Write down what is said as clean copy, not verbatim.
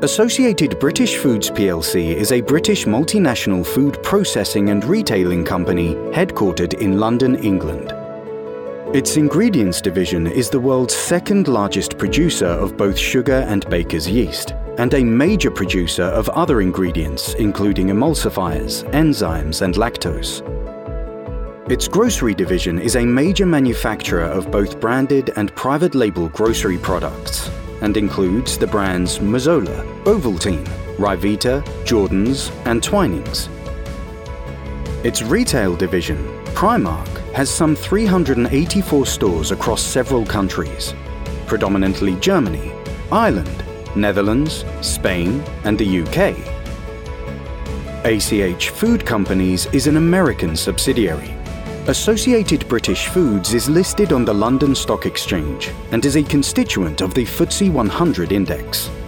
Associated British Foods plc is a British multinational food processing and retailing company headquartered in London, England. Its ingredients division is the world's second largest producer of both sugar and baker's yeast, and a major producer of other ingredients including emulsifiers, enzymes and lactose. Its grocery division is a major manufacturer of both branded and private label grocery products, and includes the brands Mazola, Ovaltine, Ryvita, Jordans and Twinings. Its retail division, Primark, has some 384 stores across several countries, predominantly Germany, Ireland, Netherlands, Spain and the UK. ACH Food Companies is an American subsidiary. Associated British Foods is listed on the London Stock Exchange and is a constituent of the FTSE 100 index.